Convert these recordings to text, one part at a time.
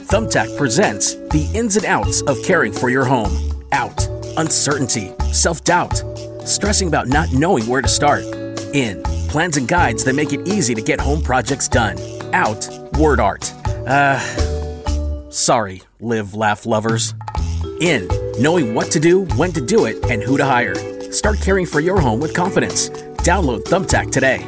Thumbtack presents the ins and outs of caring for your home. Out, uncertainty, self-doubt, stressing about not knowing where to start. In, plans and guides that make it easy to get home projects done. Out, word art. Sorry, live, laugh lovers. In, knowing what to do, when to do it, and who to hire. Start caring for your home with confidence. Download Thumbtack today.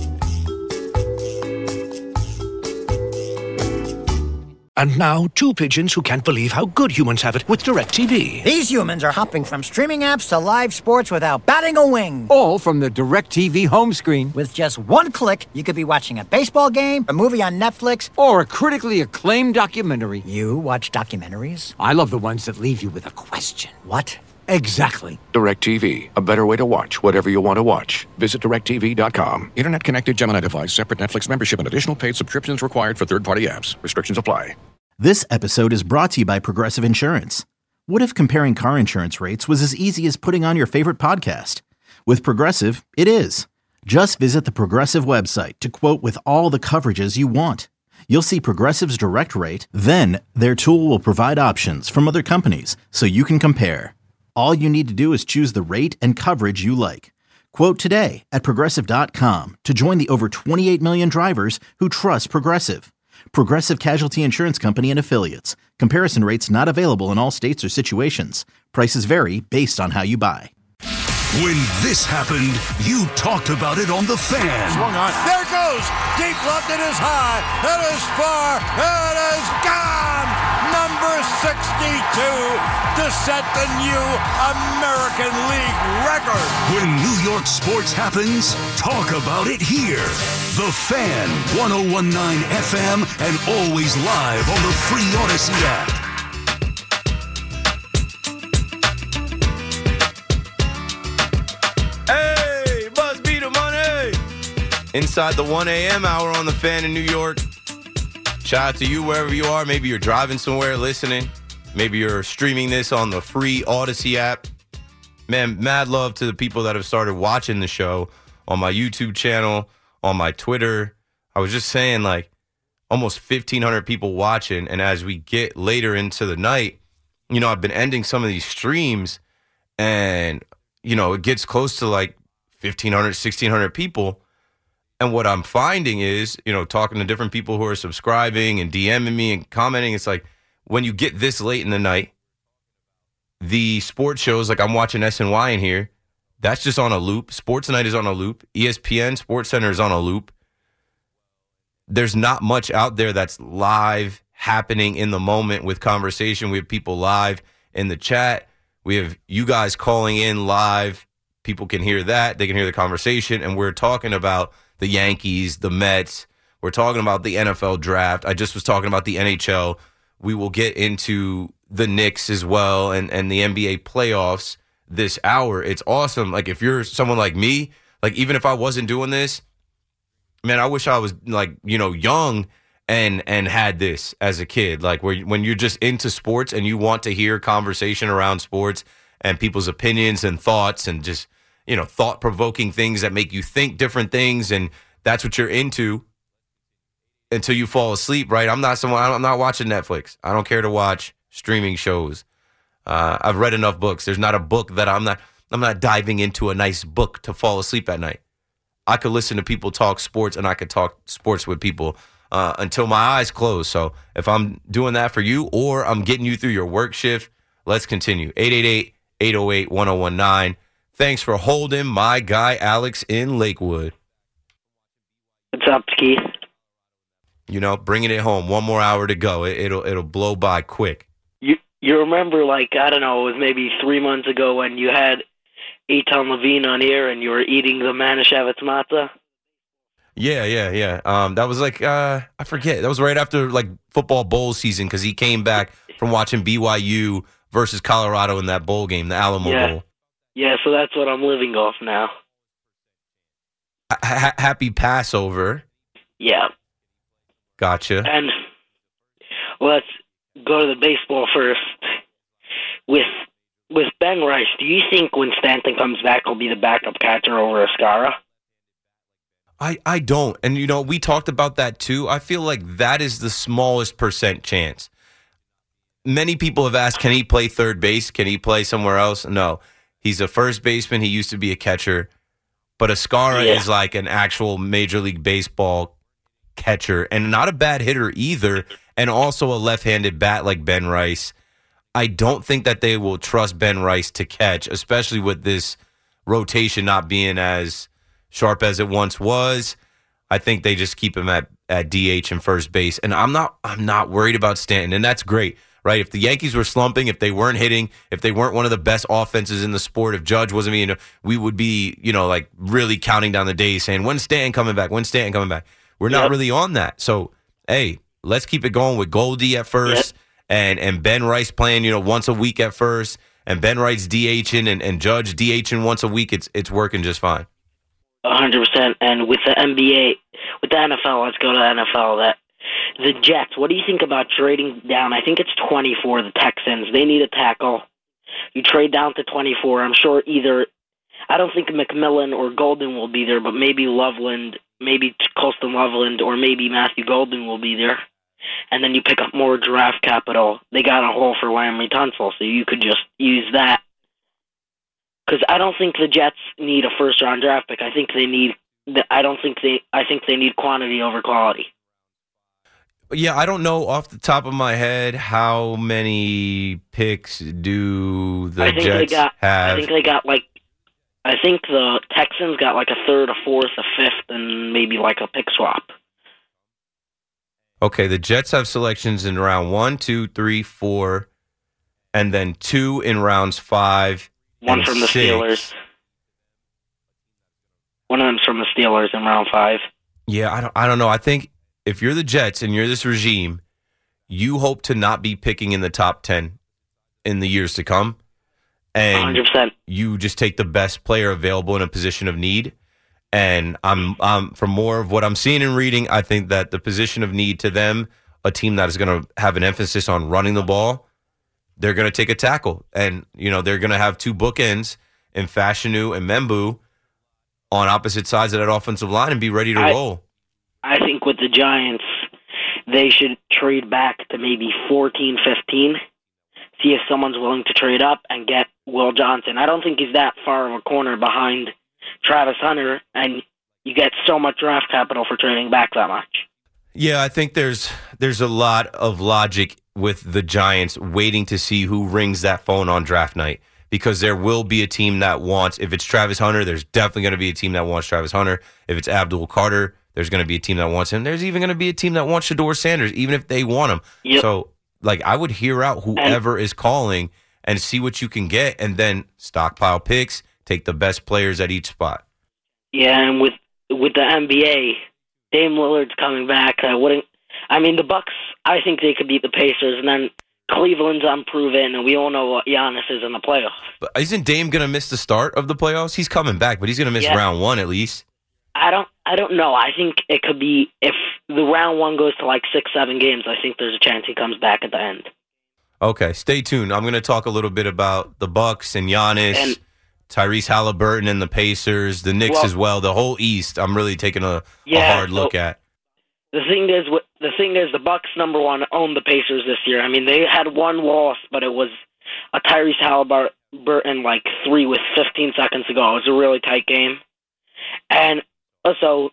And now, two pigeons who can't believe how good humans have it with DirecTV. These humans are hopping from streaming apps to live sports without batting a wing. All from the DirecTV home screen. With just one click, you could be watching a baseball game, a movie on Netflix, or a critically acclaimed documentary. You watch documentaries? I love the ones that leave you with a question. What? Exactly. DirecTV. A better way to watch whatever you want to watch. Visit DirecTV.com. Internet-connected Gemini device. Separate Netflix membership and additional paid subscriptions required for third-party apps. Restrictions apply. This episode is brought to you by Progressive Insurance. What if comparing car insurance rates was as easy as putting on your favorite podcast? With Progressive, it is. Just visit the Progressive website to quote with all the coverages you want. You'll see Progressive's direct rate, then their tool will provide options from other companies so you can compare. All you need to do is choose the rate and coverage you like. Quote today at Progressive.com to join the over 28 million drivers who trust Progressive. Progressive Casualty Insurance Company and Affiliates. Comparison rates not available in all states or situations. Prices vary based on how you buy. When this happened, you talked about it on The Fan. Swung on. There it goes. Deep left. It is high. It is far. It is gone. Number 62 to set the new American League record. When New York sports happens, talk about it here. The Fan, 101.9 FM, and always live on the free Odyssey app. Hey, Buzz B the money. Inside the 1 a.m. hour on The Fan in New York. Shout out to you wherever you are. Maybe you're driving somewhere listening. Maybe you're streaming this on the free Odyssey app. Man, mad love to the people that have started watching the show on my YouTube channel, on my Twitter. I was just saying, like, almost 1,500 people watching. And as we get later into the night, you know, I've been ending some of these streams and, you know, it gets close to like 1,500, 1,600 people. And what I'm finding is, you know, talking to different people who are subscribing and DMing me and commenting, it's like when you get this late in the night, the sports shows, like I'm watching SNY in here, that's just on a loop. Sports Night is on a loop. ESPN, Sports Center is on a loop. There's not much out there that's live, happening in the moment with conversation. We have people live in the chat. We have you guys calling in live. People can hear that. They can hear the conversation. And we're talking about the Yankees, the Mets. We're talking about the NFL draft. I just was talking about the NHL. We will get into the Knicks as well and the NBA playoffs this hour. It's awesome. Like, if you're someone like me, like, even if I wasn't doing this, man, I wish I was, like, you know, young and had this as a kid. Like, when you're just into sports and you want to hear conversation around sports and people's opinions and thoughts and just, you know, thought-provoking things that make you think different things, and that's what you're into until you fall asleep, right? I'm not watching Netflix. I don't care to watch streaming shows. I've read enough books. There's not a book that I'm not diving into a nice book to fall asleep at night. I could listen to people talk sports, and I could talk sports with people until my eyes close. So if I'm doing that for you, or I'm getting you through your work shift, let's continue. 888-808-1019. Thanks for holding my guy Alex in Lakewood. What's up, Keith? You know, bringing it home. One more hour to go. It'll blow by quick. You remember, like, I don't know, it was maybe 3 months ago when you had Eitan Levine on air and you were eating the Manischewitz matzah? Yeah. That was like, I forget. That was right after, like, football bowl season, because he came back from watching BYU versus Colorado in that bowl game, the Alamo Bowl. Yeah, so that's what I'm living off now. Happy Passover. Yeah. Gotcha. And let's go to the baseball first. With Ben Rice, do you think when Stanton comes back, he'll be the backup catcher over Escara? I don't. And, you know, we talked about that too. I feel like that is the smallest percent chance. many people have asked, can he play third base? Can he play somewhere else? No. He's a first baseman. He used to be a catcher. But Escara is like an actual Major League Baseball catcher and not a bad hitter either, and also a left-handed bat like Ben Rice. I don't think that they will trust Ben Rice to catch, especially with this rotation not being as sharp as it once was. I think they just keep him at DH and first base. And I'm not worried about Stanton, and that's great. Right? If the Yankees were slumping, if they weren't hitting, if they weren't one of the best offenses in the sport, if Judge wasn't being, we would be, like really counting down the days saying, when's Stanton coming back? When's Stanton coming back? We're not really on that. So, hey, let's keep it going with Goldie at first and Ben Rice playing, once a week at first, and Ben Rice DHing and Judge DHing once a week. It's working just fine. 100%. And with the NBA, with the NFL, let's go to the NFL. The Jets, what do you think about trading down? I think it's 24, the Texans. They need a tackle. You trade down to 24. I'm sure I don't think McMillan or Golden will be there, but maybe Loveland, maybe Colston Loveland, or maybe Matthew Golden will be there. And then you pick up more draft capital. They got a hole for Laramie Tunsil, so you could just use that. Because I don't think the Jets need a first-round draft pick. I think they need quantity over quality. Yeah, I don't know off the top of my head how many picks do the Jets have. I think the Texans got like a third, a fourth, a fifth, and maybe like a pick swap. Okay, the Jets have selections in round 1, 2, 3, 4, and then 2 in rounds 5 One and from the 6. Steelers. One of them's from the Steelers in round 5. Yeah, I don't know. I think if you're the Jets and you're this regime, you hope to not be picking in the top 10 in the years to come. And 100%. You just take the best player available in a position of need. And I'm from more of what I'm seeing and reading, I think that the position of need to them, a team that is going to have an emphasis on running the ball, they're going to take a tackle. And, they're going to have 2 bookends in Fashanu and Membu on opposite sides of that offensive line and be ready to roll. I think with the Giants, they should trade back to maybe 14, 15, see if someone's willing to trade up and get Will Johnson. I don't think he's that far of a corner behind Travis Hunter, and you get so much draft capital for trading back that much. Yeah, I think there's a lot of logic with the Giants waiting to see who rings that phone on draft night, because there will be a team that wants, if it's Travis Hunter, there's definitely going to be a team that wants Travis Hunter. If it's Abdul Carter, there's going to be a team that wants him. There's even going to be a team that wants Shedeur Sanders, even if they want him. Yep. So, I would hear out whoever is calling and see what you can get, and then stockpile picks, take the best players at each spot. Yeah, and with the NBA, Dame Lillard's coming back. The Bucks, I think they could beat the Pacers, and then Cleveland's unproven, and we all know what Giannis is in the playoffs. But isn't Dame going to miss the start of the playoffs? He's coming back, but he's going to miss round 1 at least. I don't know. I think it could be, if the round 1 goes to like 6-7 games, I think there's a chance he comes back at the end. Okay, stay tuned. I'm going to talk a little bit about the Bucks and Giannis, Tyrese Halliburton and the Pacers, the Knicks as well, the whole East. I'm really taking a hard look at. The thing is, the Bucks, number one, owned the Pacers this year. I mean, they had one loss, but it was a Tyrese Halliburton 3 with 15 seconds to go. It was a really tight game, and also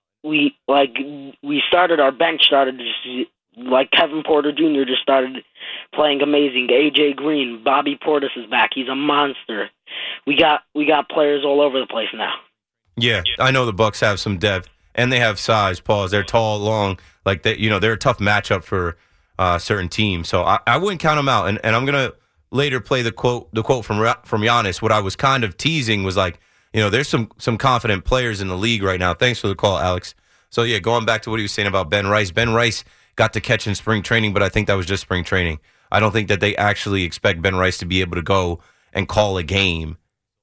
we started, our bench started just, Kevin Porter Jr. just started playing amazing. AJ Green, Bobby Portis is back. He's a monster. We got players all over the place now. Yeah, I know the Bucks have some depth. And they have size, Pauls. They're tall, long. They're a tough matchup for certain teams. So I wouldn't count them out. And I'm gonna later play the quote from Giannis. What I was kind of teasing was there's some confident players in the league right now. Thanks for the call, Alex. So yeah, going back to what he was saying about Ben Rice. Ben Rice got to catch in spring training, but I think that was just spring training. I don't think that they actually expect Ben Rice to be able to go and call a game.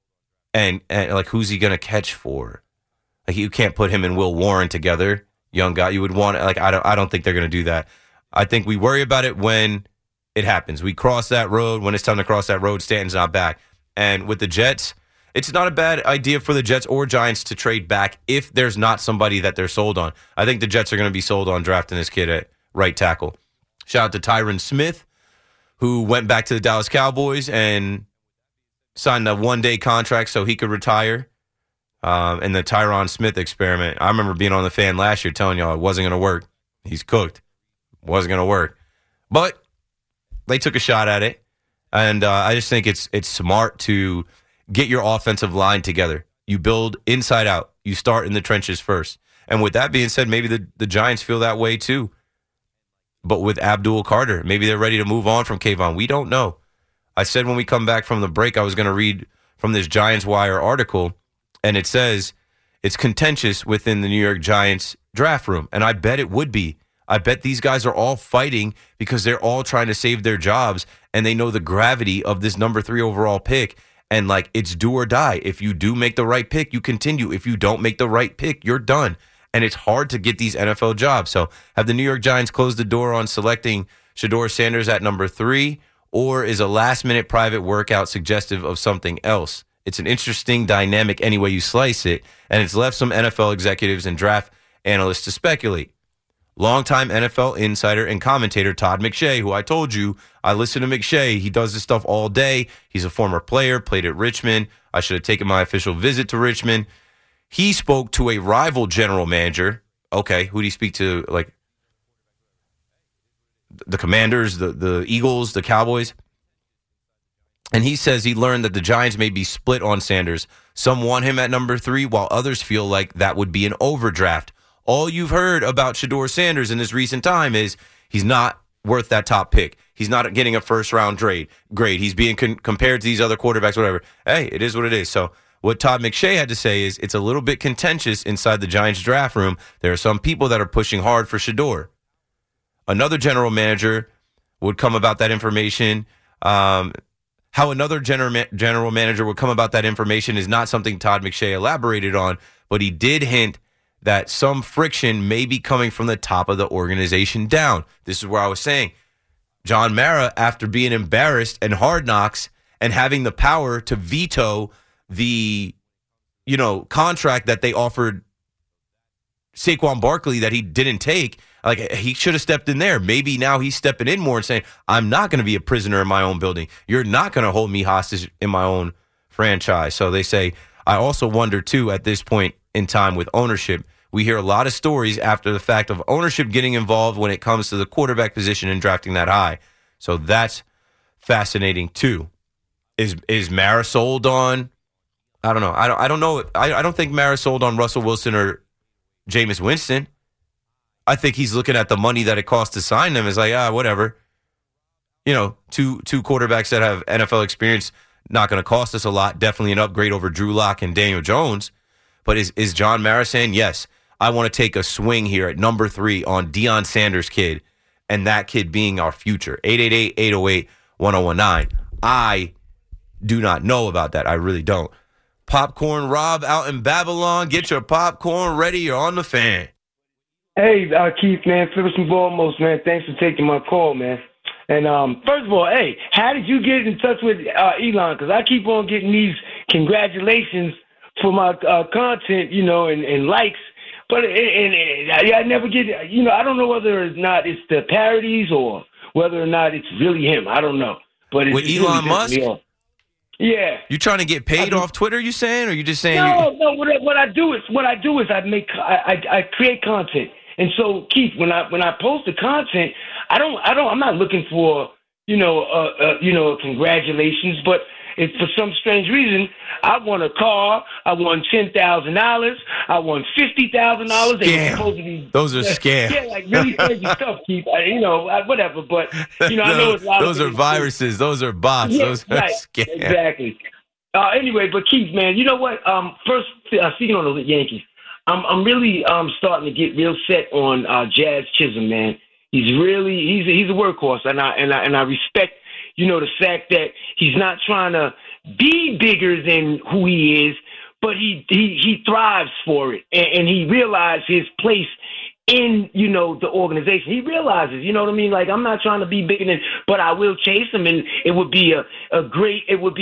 And who's he gonna catch for? You can't put him and Will Warren together, young guy. You would want I don't think they're going to do that. I think we worry about it when it happens. We cross that road. When it's time to cross that road, Stanton's not back. And with the Jets, it's not a bad idea for the Jets or Giants to trade back if there's not somebody that they're sold on. I think the Jets are going to be sold on drafting this kid at right tackle. Shout out to Tyron Smith who went back to the Dallas Cowboys and signed a one-day contract so he could retire. And the Tyron Smith experiment. I remember being on the Fan last year telling y'all it wasn't going to work. He's cooked. Wasn't going to work. But they took a shot at it. And I just think it's smart to get your offensive line together. You build inside out. You start in the trenches first. And with that being said, maybe the Giants feel that way too. But with Abdul Carter, maybe they're ready to move on from Kayvon. We don't know. I said when we come back from the break, I was going to read from this Giants Wire article, and it says it's contentious within the New York Giants draft room. And I bet it would be. I bet these guys are all fighting because they're all trying to save their jobs, and they know the gravity of this number 3 overall pick. And, like, it's do or die. If you do make the right pick, you continue. If you don't make the right pick, you're done. And it's hard to get these NFL jobs. So have the New York Giants closed the door on selecting Shedeur Sanders at number 3, or is a last-minute private workout suggestive of something else? It's an interesting dynamic any way you slice it, and it's left some NFL executives and draft analysts to speculate. Longtime NFL insider and commentator Todd McShay, who I told you, I listen to McShay. He does this stuff all day. He's a former player, played at Richmond. I should have taken my official visit to Richmond. He spoke to a rival general manager. Okay, who did he speak to? Like the Commanders, the Eagles, the Cowboys. And he says he learned that the Giants may be split on Sanders. Some want him at number 3, while others feel like that would be an overdraft. All you've heard about Shedeur Sanders in this recent time is he's not worth that top pick. He's not getting a first-round grade. He's being compared to these other quarterbacks, whatever. Hey, it is what it is. So what Todd McShay had to say is it's a little bit contentious inside the Giants draft room. There are some people that are pushing hard for Shedeur. Another general manager would come about that information. How another general manager would come about that information is not something Todd McShay elaborated on, but he did hint that some friction may be coming from the top of the organization down. This is where I was saying John Mara, after being embarrassed and Hard Knocks and having the power to veto the, contract that they offered Saquon Barkley that he didn't take, like he should have stepped in there. Maybe now he's stepping in more and saying, I'm not going to be a prisoner in my own building. You're not going to hold me hostage in my own franchise. So they say, I also wonder too, at this point in time with ownership, we hear a lot of stories after the fact of ownership getting involved when it comes to the quarterback position and drafting that high. So that's fascinating too. Is Mara sold on? I don't know. I don't know. I don't think Mara sold on Russell Wilson or Jameis Winston. I think he's looking at the money that it costs to sign them. Is like, whatever. Two quarterbacks that have NFL experience, not going to cost us a lot. Definitely an upgrade over Drew Lock and Daniel Jones. But is John Mara saying, yes, I want to take a swing here at number 3 on Deion Sanders' kid, and that kid being our future? 888-808-1019. I do not know about that. I really don't. Popcorn Rob out in Babylon. Get your popcorn ready. You're on the Fan. Hey, Keith, man. First and foremost, man, thanks for taking my call, man. And first of all, hey, how did you get in touch with Elon? Because I keep on getting these congratulations for my content, and likes. But I never get, I don't know whether or not it's the parodies or whether or not it's really him. I don't know. But it's with Elon Musk? Yeah. You trying to get paid off Twitter, you saying? Or you just saying? No. What I do is I create content. And so, Keith, when I post the content, I'm not looking for, congratulations, but if for some strange reason, I won a car, I won $10,000, I won $50,000. Those are scams. Yeah, like really crazy stuff, Keith. Whatever. But I know it's a lot. Those are viruses. Those are bots. Yeah, those are scams. Exactly. Anyway, but Keith, man, you know what? First, speaking on the Yankees, I'm really starting to get real set on Jazz Chisholm, man. He's a workhorse, and I respect. The fact that he's not trying to be bigger than who he is, but he thrives for it, and he realized his place in, the organization. He realizes, you know what I mean? Like, I'm not trying to be bigger than, but I will chase him, and it would be a great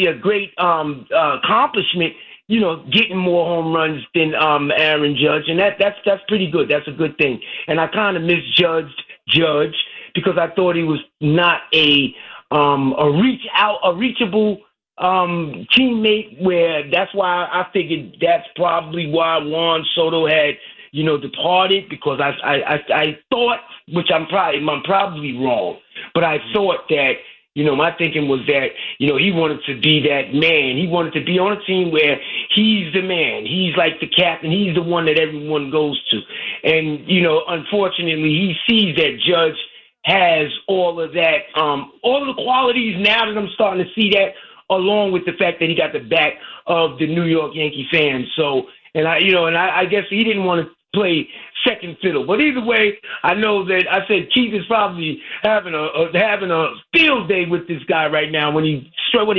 accomplishment, getting more home runs than Aaron Judge, and that's pretty good. That's a good thing. And I kind of misjudged Judge because I thought he was not a a reachable teammate. Where that's why I figured that's probably why Juan Soto had departed, because I thought, which I'm probably wrong, but I thought that. My thinking was that, he wanted to be that man. He wanted to be on a team where he's the man. He's like the captain. He's the one that everyone goes to. And, unfortunately, he sees that Judge has all of that, all of the qualities now that I'm starting to see that, along with the fact that he got the back of the New York Yankee fans. So, I guess he didn't want to play second fiddle. But either way, I know that I said Keith is probably having a field day with this guy right now. When he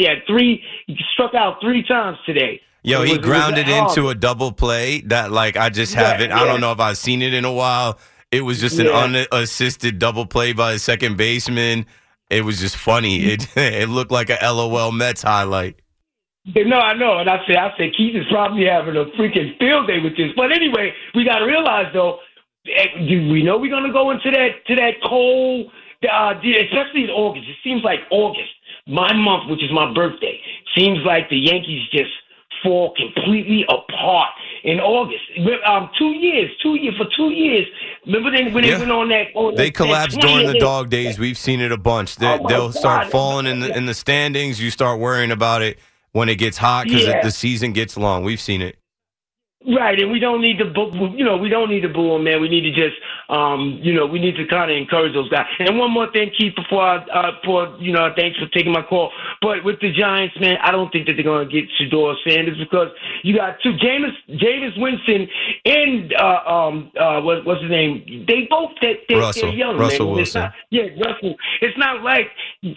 struck out 3 times today. Yo, he grounded into a double play that, I just haven't. I don't know if I've seen it in a while. It was just an unassisted double play by a second baseman. It was just funny. It looked like a LOL Mets highlight. No, I know. And I said, Keith is probably having a freaking field day with this. But anyway, we got to realize, though, we know we're going to go into that cold, especially in August. It seems like August, my month, which is my birthday, seems like the Yankees just fall completely apart in August. 2 years. For 2 years. Remember when they went on that? They collapsed during the dog days. We've seen it a bunch. They'll start falling in the standings. You start worrying about it when it gets hot because the season gets long. We've seen it. Right, and we don't need to boo them, man. We need to just, we need to kind of encourage those guys. And one more thing, Keith, before thanks for taking my call. But with the Giants, man, I don't think that they're going to get Shedeur Sanders, because you got two, Jameis Winston and what's his name? They both they're young, Russell man. Wilson. Russell. It's not like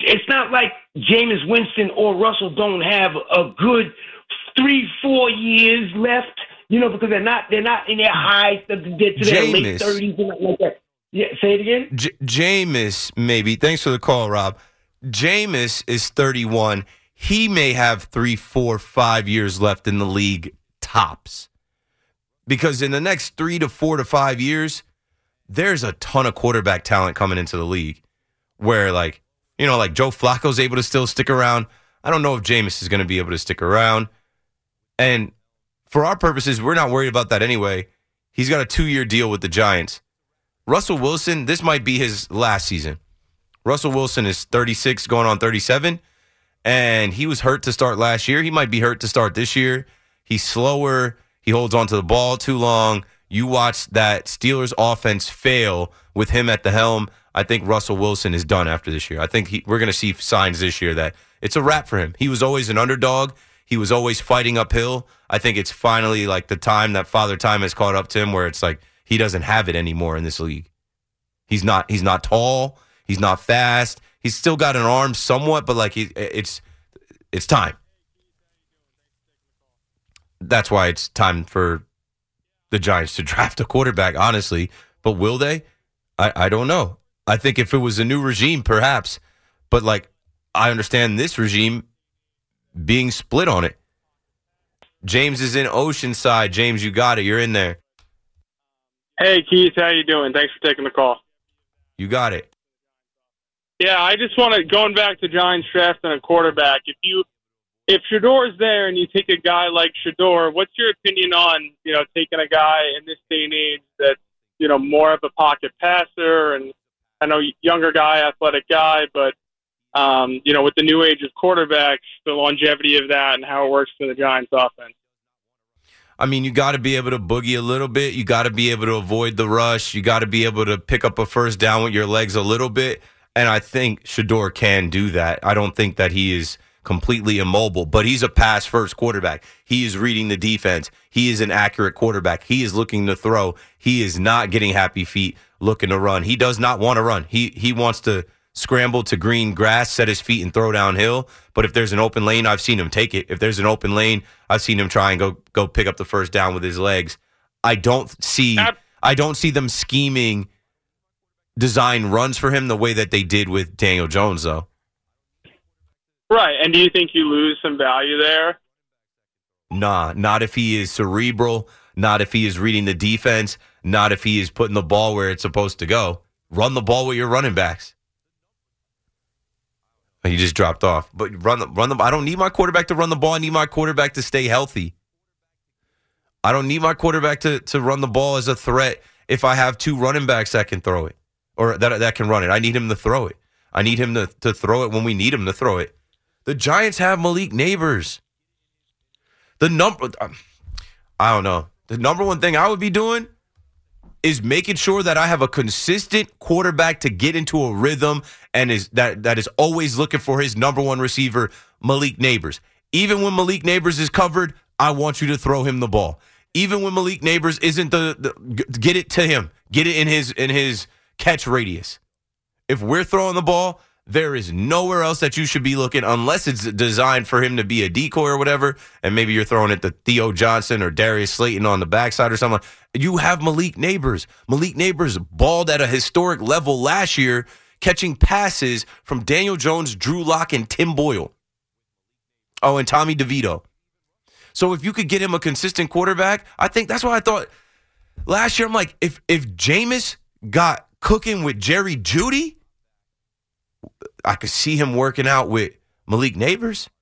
Jameis Winston or Russell don't have a good 3-4 years left. Because they're not in their highs to their late 30s and like that. Yeah, say it again. Jameis, maybe. Thanks for the call, Rob. Jameis is 31. He may have 3, 4, 5 years left in the league tops, because in the next 3 to 4 to 5 years, there's a ton of quarterback talent coming into the league. Where Joe Flacco's able to still stick around. I don't know if Jameis is going to be able to stick around, and for our purposes, we're not worried about that anyway. He's got a 2-year deal with the Giants. Russell Wilson, this might be his last season. Russell Wilson is 36, going on 37, and he was hurt to start last year. He might be hurt to start this year. He's slower. He holds onto the ball too long. You watch that Steelers offense fail with him at the helm. I think Russell Wilson is done after this year. I think we're going to see signs this year that it's a wrap for him. He was always an underdog. He was always fighting uphill. I think it's finally like the time that Father Time has caught up to him, where it's like he doesn't have it anymore in this league. He's not tall. He's not fast. He's still got an arm somewhat, but it's time. That's why it's time for the Giants to draft a quarterback, honestly. But will they? I don't know. I think if it was a new regime, perhaps. But I understand this regime being split on it. James is in Oceanside. James, you got it. You're in there. Hey, Keith. How you doing? Thanks for taking the call. You got it. Yeah, I just want to, going back to Giants drafting a quarterback, if Shedeur is there and you take a guy like Shedeur, what's your opinion on, taking a guy in this day and age that's, more of a pocket passer, and I know younger guy, athletic guy, but with the new age of quarterbacks, the longevity of that and how it works for the Giants offense. I mean, you got to be able to boogie a little bit. You got to be able to avoid the rush. You got to be able to pick up a first down with your legs a little bit. And I think Shedeur can do that. I don't think that he is completely immobile, but he's a pass-first quarterback. He is reading the defense. He is an accurate quarterback. He is looking to throw. He is not getting happy feet looking to run. He does not want to run. He wants to scramble to green grass, set his feet, and throw downhill. But if there's an open lane, I've seen him take it. If there's an open lane, I've seen him try and go pick up the first down with his legs. I don't see them scheming design runs for him the way that they did with Daniel Jones, though. Right, and do you think you lose some value there? Nah, not if he is cerebral, not if he is reading the defense, not if he is putting the ball where it's supposed to go. Run the ball with your running backs. He just dropped off. But run the. I don't need my quarterback to run the ball. I need my quarterback to stay healthy. I don't need my quarterback to run the ball as a threat if I have 2 running backs that can throw it or that can run it. I need him to throw it. I need him to throw it when we need him to throw it. The Giants have Malik Neighbors. I don't know. The number one thing I would be doing is making sure that I have a consistent quarterback to get into a rhythm and that is always looking for his number one receiver, Malik Neighbors. Even when Malik Neighbors is covered, I want you to throw him the ball. Even when Malik Neighbors isn't get it to him. Get it in his catch radius. If we're throwing the ball, there is nowhere else that you should be looking unless it's designed for him to be a decoy or whatever, and maybe you're throwing it to Theo Johnson or Darius Slayton on the backside or something. You have Malik Neighbors. Malik Neighbors balled at a historic level last year, catching passes from Daniel Jones, Drew Lock, and Tim Boyle. Oh, and Tommy DeVito. So if you could get him a consistent quarterback, I think that's why I thought last year, I'm like, if Jameis got cooking with Jerry Jeudy, I could see him working out with Malik Neighbors.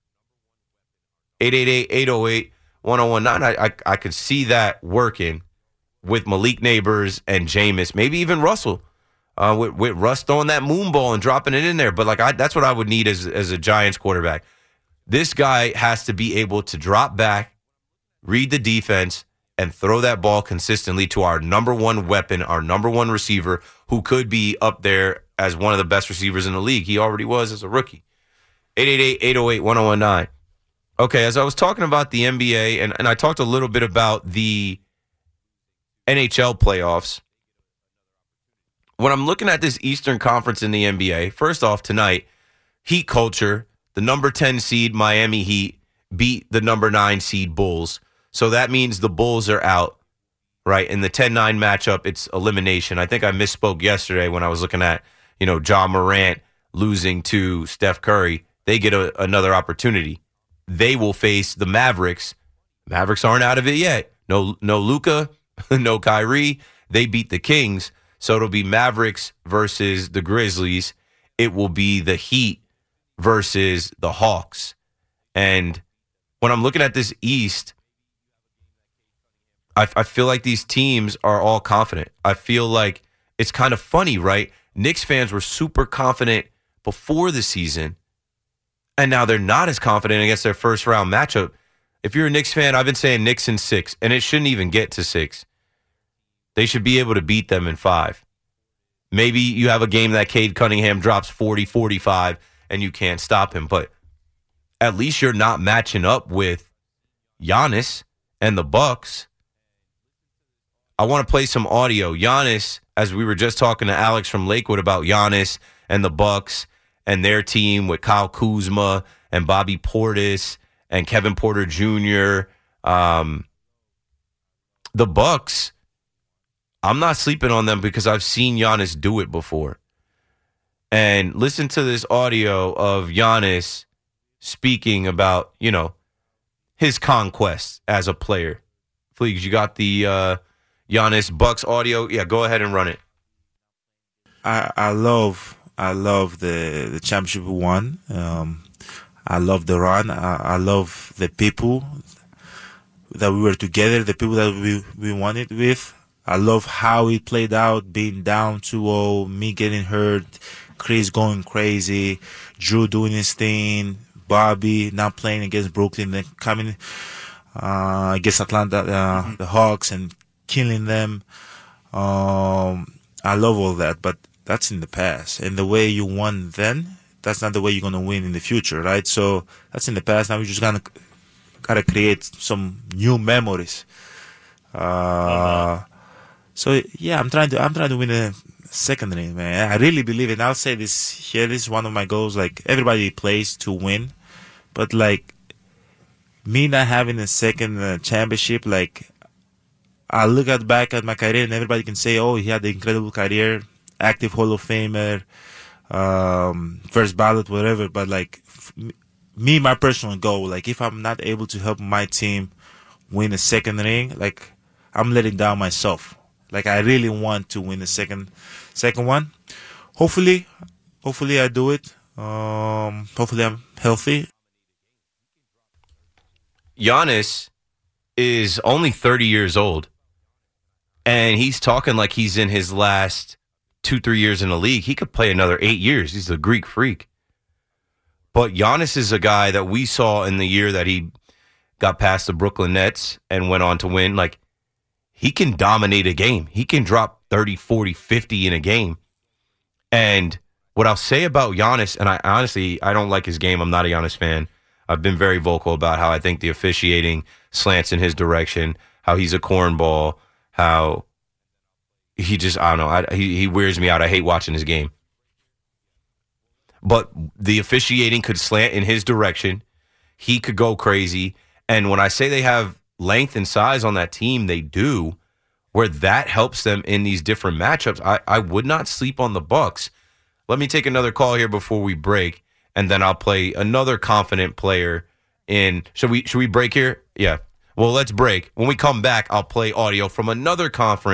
888-808-1019. I could see that working with Malik Neighbors and Jameis, maybe even Russell, with Russ throwing that moon ball and dropping it in there. But that's what I would need as a Giants quarterback. This guy has to be able to drop back, read the defense, and throw that ball consistently to our number one weapon, our number one receiver, who could be up there as one of the best receivers in the league. He already was as a rookie. 888-808-1019. Okay, as I was talking about the NBA, and I talked a little bit about the NHL playoffs, when I'm looking at this Eastern Conference in the NBA, first off, tonight, Heat culture, the number 10 seed Miami Heat beat the number 9 seed Bulls. So that means the Bulls are out, right? In the 10-9 matchup, it's elimination. I think I misspoke yesterday when I was looking at, John Morant losing to Steph Curry. They get another opportunity. They will face the Mavericks. Mavericks aren't out of it yet. No Luka, no Kyrie. They beat the Kings. So it'll be Mavericks versus the Grizzlies. It will be the Heat versus the Hawks. And when I'm looking at this East, I feel like these teams are all confident. I feel like it's kind of funny, right? Knicks fans were super confident before the season, and now they're not as confident against their first-round matchup. If you're a Knicks fan, I've been saying Knicks in 6, and it shouldn't even get to 6. They should be able to beat them in 5. Maybe you have a game that Cade Cunningham drops 40, 45, and you can't stop him, but at least you're not matching up with Giannis and the Bucks. I want to play some audio. Giannis, as we were just talking to Alex from Lakewood about Giannis and the Bucks and their team with Kyle Kuzma and Bobby Portis and Kevin Porter Jr. The Bucks, I'm not sleeping on them because I've seen Giannis do it before. And listen to this audio of Giannis speaking about, his conquest as a player. Please, you got the Giannis Bucks audio? Yeah, go ahead and run it. I love the championship we won. I love the run. I love the people that we were together, the people that we won it with. I love how it played out, being down 2-0, me getting hurt, Chris going crazy, Drew doing his thing, Bobby not playing against Brooklyn, then coming against Atlanta, the Hawks, and killing them. I love all that, but that's in the past. And the way you won then, that's not the way you're going to win in the future, right? So that's in the past. Now we just gotta create some new memories. So yeah, I'm trying to win a second ring, man. I really believe it. I'll say this here. This is one of my goals. Like, everybody plays to win, but like me not having a second championship, like, I look back at my career and everybody can say, oh, he had an incredible career, active Hall of Famer, first ballot, whatever. But like me, my personal goal, like, if I'm not able to help my team win a second ring, like, I'm letting down myself. Like, I really want to win the second one. Hopefully I do it. Hopefully I'm healthy. Giannis is only 30 years old, and he's talking like he's in his last 2-3 years in the league. He could play another 8 years. He's a Greek freak. But Giannis is a guy that we saw in the year that he got past the Brooklyn Nets and went on to win. Like, he can dominate a game. He can drop 30, 40, 50 in a game. And what I'll say about Giannis, and I don't like his game. I'm not a Giannis fan. I've been very vocal about how I think the officiating slants in his direction, how he's a cornball, how he just, I don't know, he wears me out. I hate watching his game. But the officiating could slant in his direction. He could go crazy. And when I say they have length and size on that team, they do, where that helps them in these different matchups. I would not sleep on the Bucks. Let me take another call here before we break, and then I'll play another confident player in. Should we break here? Yeah. Well, let's break. When we come back, I'll play audio from another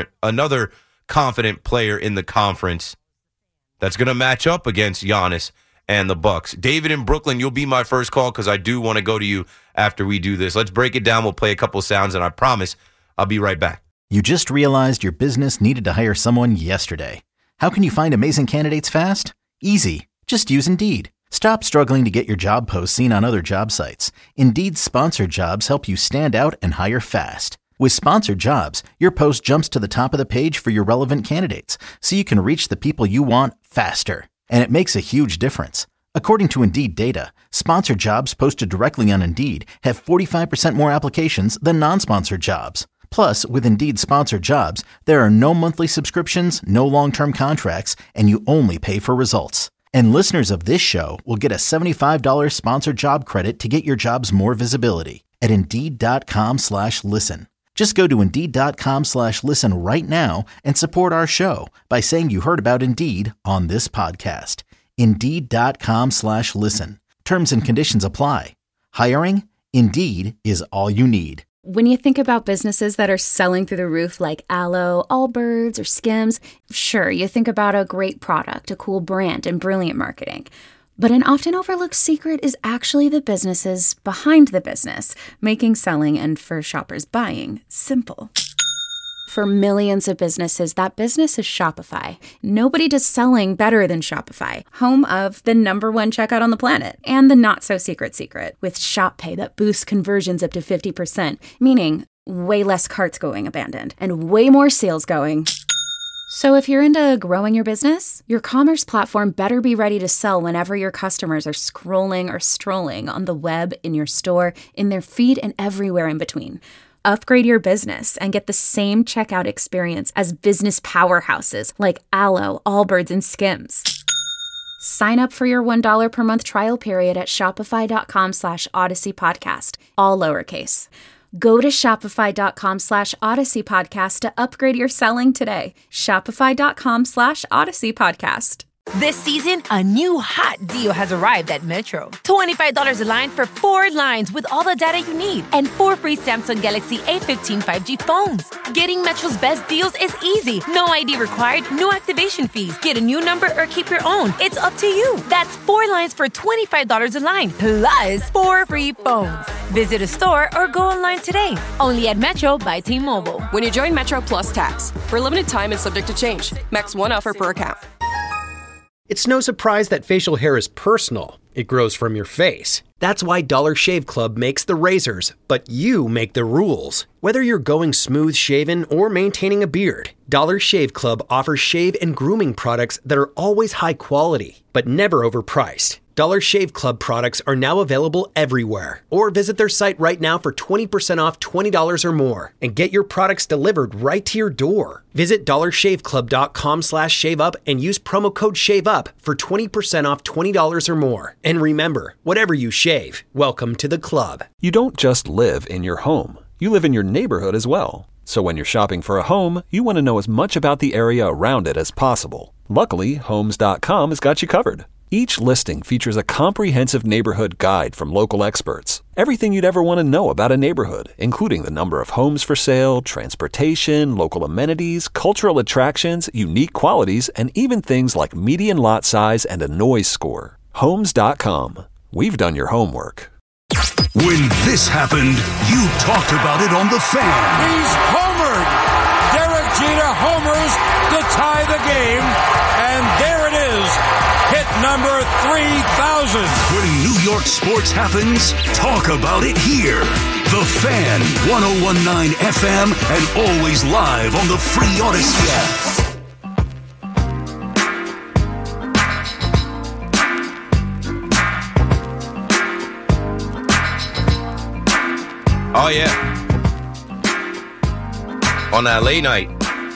confident player in the conference that's going to match up against Giannis and the Bucks. David in Brooklyn, you'll be my first call because I do want to go to you after we do this. Let's break it down. We'll play a couple sounds, and I promise I'll be right back. You just realized your business needed to hire someone yesterday. How can you find amazing candidates fast? Easy. Just use Indeed. Stop struggling to get your job posts seen on other job sites. Indeed's sponsored jobs help you stand out and hire fast. With sponsored jobs, your post jumps to the top of the page for your relevant candidates, so you can reach the people you want faster. And it makes a huge difference. According to Indeed data, sponsored jobs posted directly on Indeed have 45% more applications than non-sponsored jobs. Plus, with Indeed sponsored jobs, there are no monthly subscriptions, no long-term contracts, and you only pay for results. And listeners of this show will get a $75 sponsored job credit to get your jobs more visibility at Indeed.com/listen. Just go to Indeed.com/listen right now and support our show by saying you heard about Indeed on this podcast. Indeed.com/listen. Terms and conditions apply. Hiring? Indeed is all you need. When you think about businesses that are selling through the roof like Aloe, Allbirds, or Skims, sure, you think about a great product, a cool brand, and brilliant marketing. But an often overlooked secret is actually the businesses behind the business, making selling and, for shoppers, buying simple. For millions of businesses, that business is Shopify. Nobody does selling better than Shopify, home of the #1 checkout on the planet, and the not-so-secret secret, with Shop Pay that boosts conversions up to 50%, meaning way less carts going abandoned, and way more sales going. So if you're into growing your business, your commerce platform better be ready to sell whenever your customers are scrolling or strolling on the web, in your store, in their feed, and everywhere in between. Upgrade your business and get the same checkout experience as business powerhouses like Aloe, Allbirds, and Skims. Sign up for your $1 per month trial period at shopify.com/Odyssey Podcast, all lowercase. Go to shopify.com/Odyssey Podcast to upgrade your selling today. Shopify.com/Odyssey Podcast. This season, a new hot deal has arrived at Metro. $25 a line for 4 lines with all the data you need and 4 free Samsung Galaxy A15 5G phones. Getting Metro's best deals is easy. No ID required, no activation fees. Get a new number or keep your own. It's up to you. That's 4 lines for $25 a line, plus 4 free phones. Visit a store or go online today. Only at Metro by T-Mobile. When you join Metro Plus Tax, for a limited time and subject to change. Max 1 offer per account. It's no surprise that facial hair is personal. It grows from your face. That's why Dollar Shave Club makes the razors, but you make the rules. Whether you're going smooth shaven or maintaining a beard, Dollar Shave Club offers shave and grooming products that are always high quality, but never overpriced. Dollar Shave Club products are now available everywhere. Or visit their site right now for 20% off $20 or more and get your products delivered right to your door. Visit dollarshaveclub.com/shaveup and use promo code SHAVEUP for 20% off $20 or more. And remember, whatever you shave, welcome to the club. You don't just live in your home. You live in your neighborhood as well. So when you're shopping for a home, you want to know as much about the area around it as possible. Luckily, Homes.com has got you covered. Each listing features a comprehensive neighborhood guide from local experts. Everything you'd ever want to know about a neighborhood, including the number of homes for sale, transportation, local amenities, cultural attractions, unique qualities, and even things like median lot size and a noise score. Homes.com. We've done your homework. When this happened, you talked about it on The Fan. He's homered. Derek Jeter homers to tie the game, and there it is. Hit number 3,000. When New York sports happens, talk about it here. The Fan, 101.9 FM, and always live on the free Odyssey app. Oh, yeah. On that late night.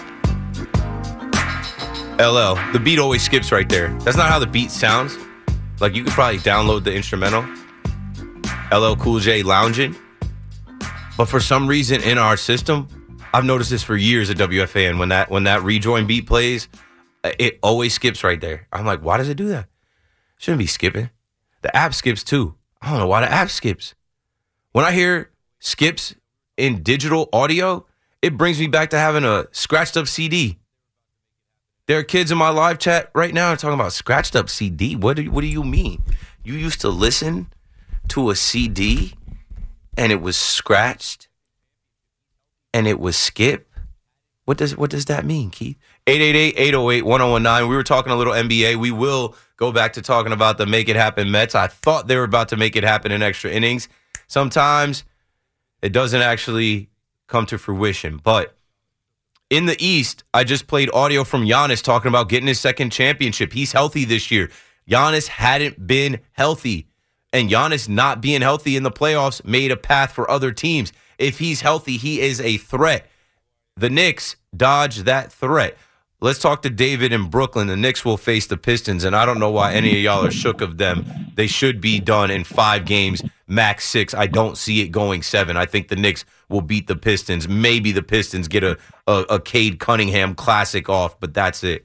LL. The beat always skips right there. That's not how the beat sounds. Like, you could probably download the instrumental. LL Cool J lounging. But for some reason in our system, I've noticed this for years at WFAN. When that rejoin beat plays, it always skips right there. I'm like, why does it do that? Shouldn't be skipping. The app skips too. I don't know why the app skips. When I hear skips in digital audio, it brings me back to having a scratched up CD. There are kids in my live chat right now talking about scratched up CD. What do you mean? You used to listen to a CD and it was scratched and it was skip? What does that mean, Keith? 888-808-1019. We were talking a little NBA. We will go back to talking about the Make It Happen Mets. I thought they were about to make it happen in extra innings. Sometimes it doesn't actually come to fruition. But in the East, I just played audio from Giannis talking about getting his second championship. He's healthy this year. Giannis hadn't been healthy. And Giannis not being healthy in the playoffs made a path for other teams. If he's healthy, he is a threat. The Knicks dodge that threat. Let's talk to David in Brooklyn. The Knicks will face the Pistons, and I don't know why any of y'all are shook of them. They should be done in 5 games, max 6. I don't see it going 7. I think the Knicks will beat the Pistons. Maybe the Pistons get a Cade Cunningham classic off, but that's it.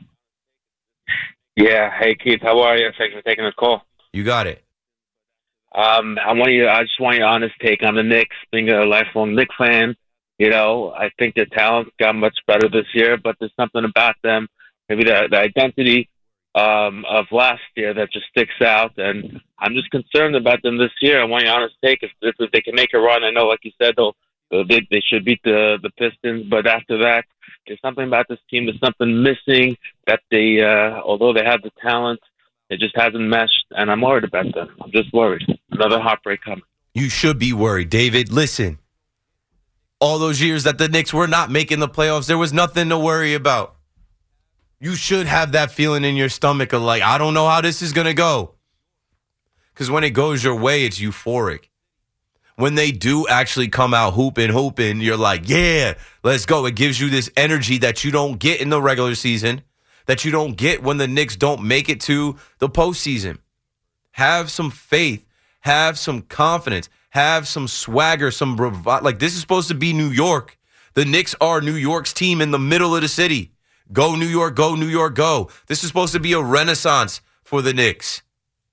Yeah. Hey, Keith, how are you? Thanks for taking the call. You got it. I just want your honest take on the Knicks, being a lifelong Knicks fan. You know, I think their talent got much better this year, but there's something about them, maybe the identity of last year that just sticks out. And I'm just concerned about them this year. I want your honest take. If they can make a run, I know, like you said, they should beat the Pistons. But after that, there's something about this team. There's something missing that they, although they have the talent, it just hasn't meshed. And I'm worried about them. I'm just worried. Another heartbreak coming. You should be worried, David. Listen. All those years that the Knicks were not making the playoffs, there was nothing to worry about. You should have that feeling in your stomach of like, I don't know how this is going to go. Because when it goes your way, it's euphoric. When they do actually come out hooping, you're like, yeah, let's go. It gives you this energy that you don't get in the regular season, that you don't get when the Knicks don't make it to the postseason. Have some faith. Have some confidence. Have some swagger, some bravado. Like, this is supposed to be New York. The Knicks are New York's team in the middle of the city. Go, New York, go, New York, go. This is supposed to be a renaissance for the Knicks.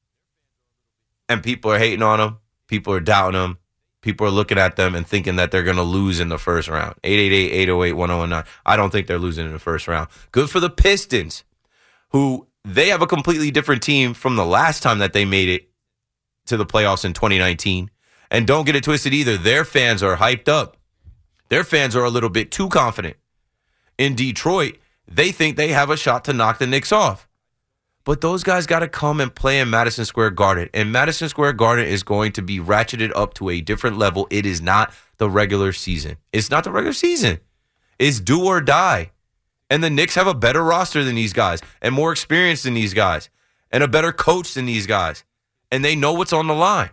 And people are hating on them. People are doubting them. People are looking at them and thinking that they're going to lose in the first round. 888-808-1019. I don't think they're losing in the first round. Good for the Pistons, who they have a completely different team from the last time that they made it to the playoffs in 2019. And don't get it twisted either. Their fans are hyped up. Their fans are a little bit too confident. In Detroit, they think they have a shot to knock the Knicks off. But those guys got to come and play in Madison Square Garden. And Madison Square Garden is going to be ratcheted up to a different level. It is not the regular season. It's not the regular season. It's do or die. And the Knicks have a better roster than these guys and more experience than these guys and a better coach than these guys. And they know what's on the line.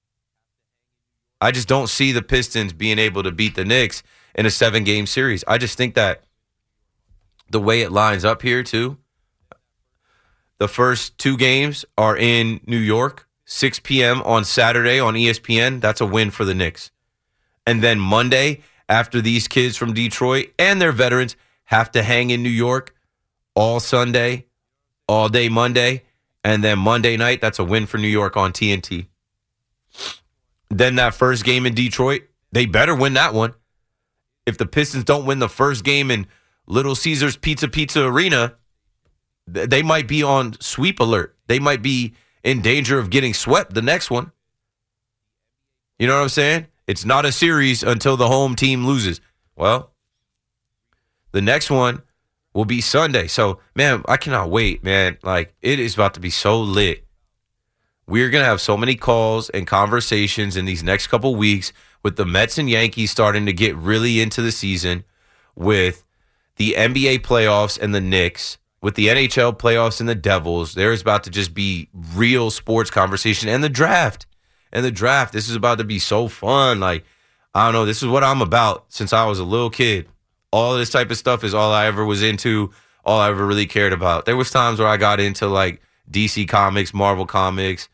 I just don't see the Pistons being able to beat the Knicks in a 7-game series. I just think that the way it lines up here, too, the first 2 games are in New York, 6 p.m. on Saturday on ESPN. That's a win for the Knicks. And then Monday, after these kids from Detroit and their veterans have to hang in New York all Sunday, all day Monday, and then Monday night, that's a win for New York on TNT. Then that first game in Detroit, they better win that one. If the Pistons don't win the first game in Little Caesars Pizza Arena, they might be on sweep alert. They might be in danger of getting swept the next one. You know what I'm saying? It's not a series until the home team loses. Well, the next one will be Sunday. So, man, I cannot wait, man. Like, it is about to be so lit. We're going to have so many calls and conversations in these next couple weeks with the Mets and Yankees starting to get really into the season, with the NBA playoffs and the Knicks, with the NHL playoffs and the Devils. There's about to just be real sports conversation, and the draft. This is about to be so fun. Like, I don't know. This is what I'm about since I was a little kid. All of this type of stuff is all I ever was into, all I ever really cared about. There was times where I got into, like, DC Comics, Marvel Comics,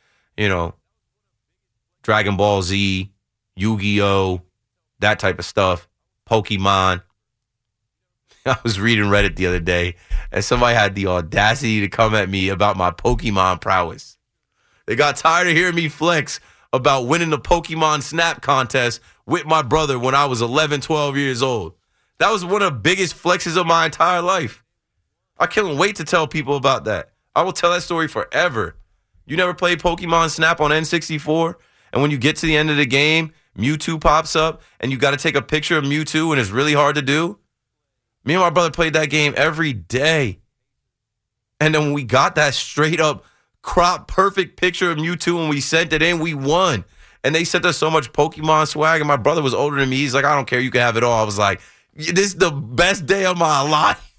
Dragon Ball Z, Yu-Gi-Oh!, that type of stuff, Pokemon. I was reading Reddit the other day, and somebody had the audacity to come at me about my Pokemon prowess. They got tired of hearing me flex about winning the Pokemon Snap contest with my brother when I was 11, 12 years old. That was one of the biggest flexes of my entire life. I can't wait to tell people about that. I will tell that story forever. You never played Pokemon Snap on N64? And when you get to the end of the game, Mewtwo pops up, and you got to take a picture of Mewtwo, and it's really hard to do? Me and my brother played that game every day. And then when we got that straight up crop perfect picture of Mewtwo and we sent it in, we won. And they sent us so much Pokemon swag, and my brother was older than me. He's like, I don't care, you can have it all. I was like, this is the best day of my life.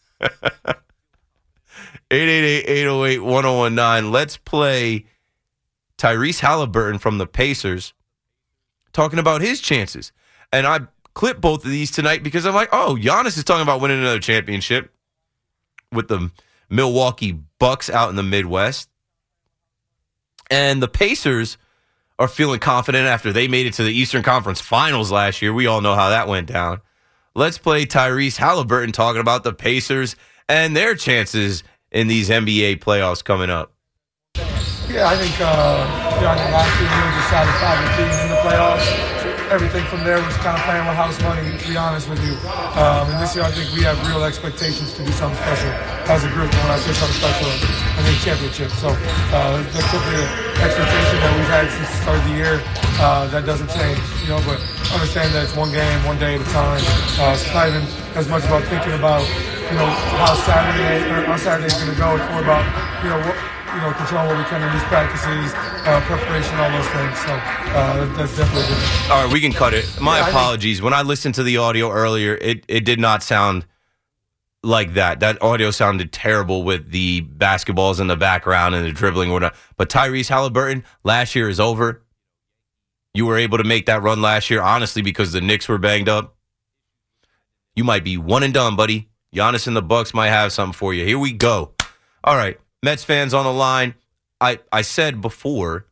888-808-1019. Let's play Tyrese Halliburton from the Pacers talking about his chances. And I clip both of these tonight because I'm like, oh, Giannis is talking about winning another championship with the Milwaukee Bucks out in the Midwest. And the Pacers are feeling confident after they made it to the Eastern Conference Finals last year. We all know how that went down. Let's play Tyrese Halliburton talking about the Pacers and their chances in these NBA playoffs coming up. Yeah, I think last year we were just satisfied with being in the playoffs. Everything from there was kind of playing with house money, to be honest with you. And this year I think we have real expectations to do something special as a group. And when I say something special, I mean championship. So that's the expectation that we've had since the start of the year. That doesn't change, but understand that it's one game, one day at a time. It's not even as much about thinking about, how Saturday is going to go. It's more about, controlling what we can in these practices, preparation, all those things. So that's definitely different. All right, we can cut it. My apologies. When I listened to the audio earlier, it did not sound like that. That audio sounded terrible with the basketballs in the background and the dribbling or whatnot. But Tyrese Halliburton, last year is over. You were able to make that run last year, honestly, because the Knicks were banged up. You might be one and done, buddy. Giannis and the Bucks might have something for you. Here we go. All right. Mets fans on the line. I said before,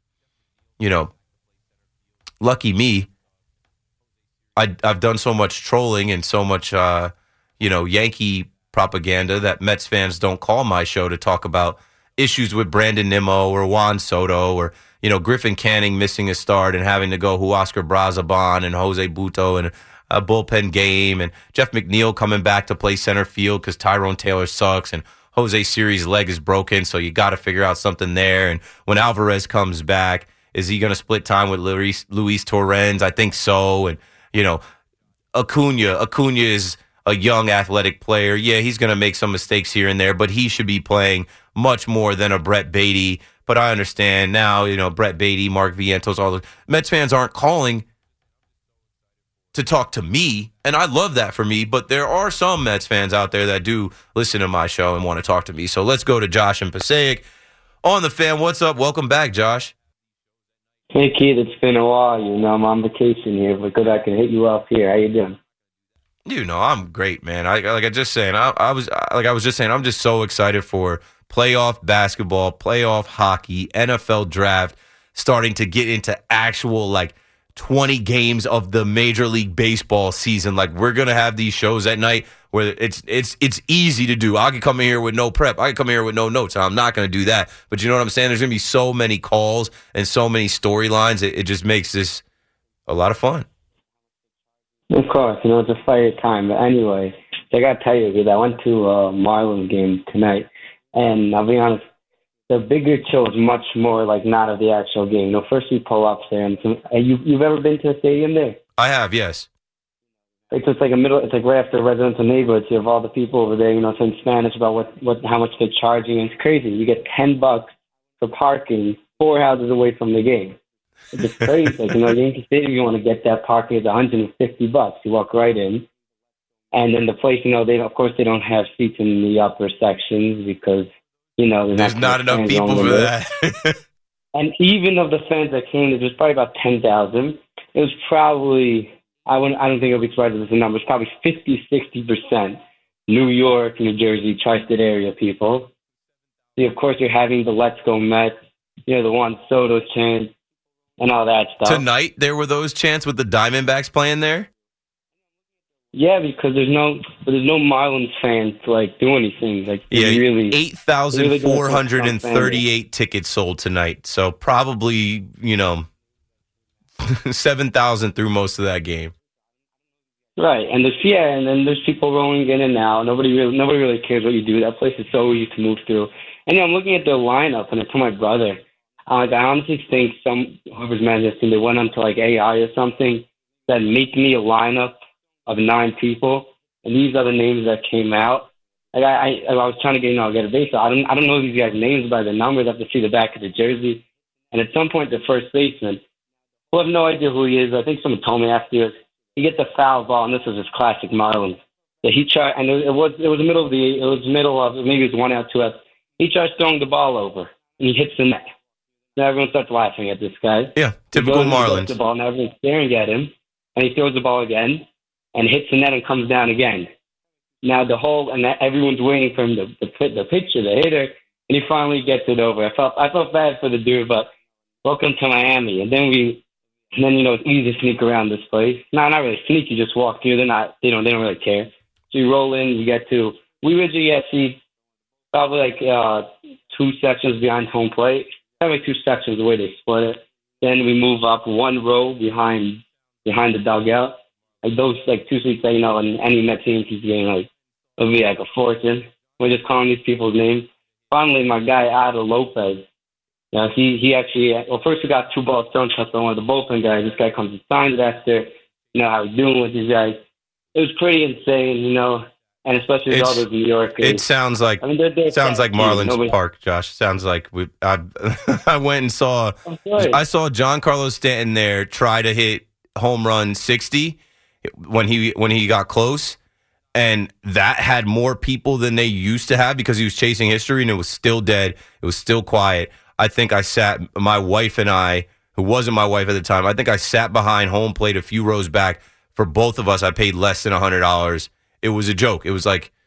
lucky me, I've done so much trolling and so much, Yankee propaganda that Mets fans don't call my show to talk about issues with Brandon Nimmo or Juan Soto or, Griffin Canning missing a start and having to go Huascar Brazaban and Jose Butto and a bullpen game and Jeff McNeil coming back to play center field because Tyrone Taylor sucks and Jose Siri's leg is broken, so you got to figure out something there. And when Alvarez comes back, is he going to split time with Luis Torrens? I think so. And, Acuna is a young athletic player. Yeah, he's going to make some mistakes here and there, but he should be playing much more than a Brett Beatty. But I understand now, Brett Beatty, Mark Vientos, all the Mets fans aren't calling to talk to me, and I love that for me, but there are some Mets fans out there that do listen to my show and want to talk to me. So let's go to Josh and Passaic on the Fan. What's up? Welcome back, Josh. Hey, Keith, it's been a while. I'm on vacation here, but good I can hit you up here. How you doing? I'm great, man. I was just saying, I'm just so excited for playoff basketball, playoff hockey, NFL draft, starting to get into actual, 20 games of the Major League Baseball season. We're going to have these shows at night where it's easy to do. I can come in here with no prep. I can come in here with no notes. I'm not going to do that. But you know what I'm saying? There's going to be so many calls and so many storylines. It just makes this a lot of fun. Of course. It's a fire time. But anyway, I got to tell you, I went to a Marlins game tonight. And I'll be honest, the bigger chill is much more like not of the actual game. First we pull up there, and you've ever been to a stadium there? I have, yes. It's just like it's like right after residential neighborhoods. You have all the people over there, saying Spanish about how much they're charging. And it's crazy. You get $10 for parking 4 houses away from the game. It's just crazy. Like, Yankee Stadium, you want to get that parking, it's $150. You walk right in. And then the place, of course they don't have seats in the upper sections because, there's not enough people for that. And even of the fans that came, there was probably about 10,000. It was probably, I don't think I'll be surprised if it's a number. It's probably 50-60% New York, New Jersey, tri-state area people. So of course, you're having the Let's Go Mets, the Juan Soto chant, and all that stuff. Tonight, there were those chants with the Diamondbacks playing there? Yeah, because there's no Marlins fans to do anything. Really 8,438 tickets sold tonight. So probably 7,000 through most of that game. Right, and then there's people rolling in and out. Nobody really cares what you do. That place is so easy to move through. And I'm looking at their lineup, and I told my brother, I honestly think whoever's managing this team, they went onto AI or something that make me a lineup of 9 people, and these are the names that came out. I was trying to get a base. I don't know these guys' names by the numbers. I have to see the back of the jersey. And at some point, the first baseman, who have no idea who he is. I think someone told me afterwards. He gets a foul ball, and this is his classic Marlins. That he tried, and it was maybe it was 1 out, 2 outs. He tries throwing the ball over, and he hits the net. Now everyone starts laughing at this guy. Yeah, typical Marlins. The ball, and everyone's staring at him, and he throws the ball again, and hits the net and comes down again. Now everyone's waiting for him the pitcher, the hitter, and he finally gets it over. I felt bad for the dude, but welcome to Miami. And then it's easy to sneak around this place. No, not really sneak. You just walk through. They don't really care. So you roll in. We originally had seats probably 2 sections behind home plate. Probably 2 sections the way they split it. Then we move up 1 row behind the dugout. Those 2 seats that in any Mets Yankees game, it'll be a fortune. We're just calling these people's names. Finally, my guy Ada Lopez. He actually. First we got 2 balls thrown to one of the bullpen guys. This guy comes and signs it after. How he's doing with these guys. It was pretty insane, and especially with all those New Yorkers. It sounds like Marlins Park, Josh. Sounds like I went and saw. I saw Giancarlo Stanton there try to hit home run 60 when he got close, and that had more people than they used to have because he was chasing history, and it was still dead. It was still quiet. I think my wife and I, who wasn't my wife at the time, I think I sat behind home plate a few rows back. For both of us, I paid less than $100. It was a joke. It was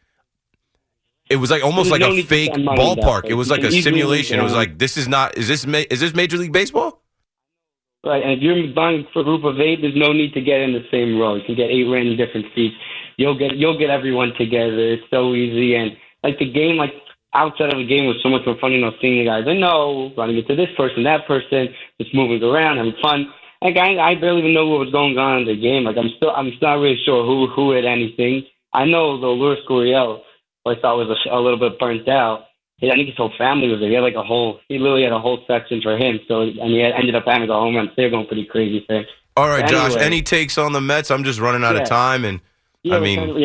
almost like a fake ballpark. It was like a simulation. It was like, is this Major League Baseball? Right, and if you're buying for a group of 8, there's no need to get in the same row. You can get 8 random different seats. You'll get everyone together. It's so easy, and the game, outside of the game was so much more fun, seeing the guys running into this person, that person, just moving around, having fun. I barely even know what was going on in the game. I'm not really sure who had anything. I know the Lourdes Gurriel, who I thought was a little bit burnt out. I think his whole family was there. He had he literally had a whole section for him. So, and he ended up having a home run. They're going pretty crazy there. All right, Josh, any takes on the Mets? I'm just running out of time, and So